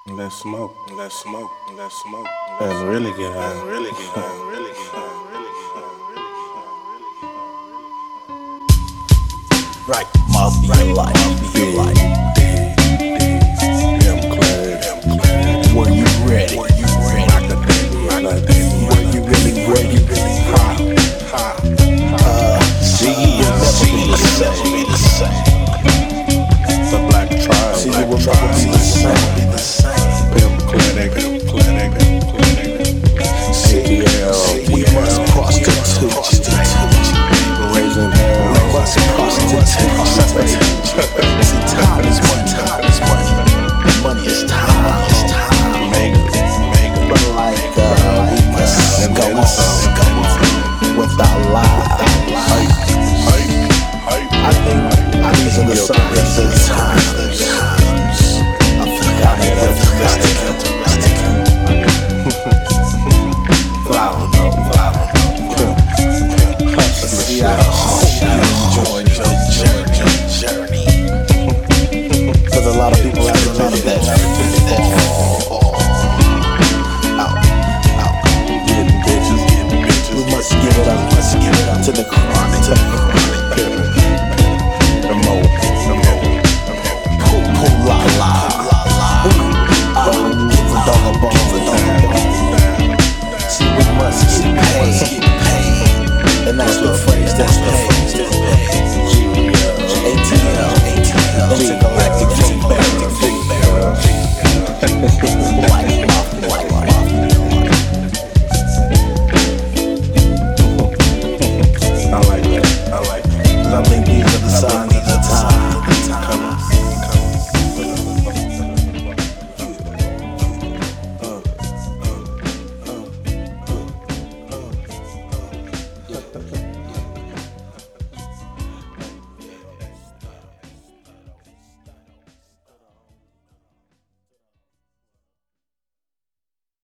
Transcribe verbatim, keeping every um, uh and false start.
Let's smoke, let's smoke, let's smoke, and really get high, and really get high, and really get high, and really get high. Right, mafia life, mafia life. Damn clear, Were you ready? Were you ready? Were you really ready? high, Uh, see, you'll never be the same. the black tribe, See, you black will never tribe, be the same. Pimp clinic, clinic, clinic, See, we must prostitute. raising hell, We must prostitute. See, time is money. Time is money. Money is time. It's time. make, make, But like, uh, we must and go then on, some. go on with our lives. I think these are the signs of the times. I think I have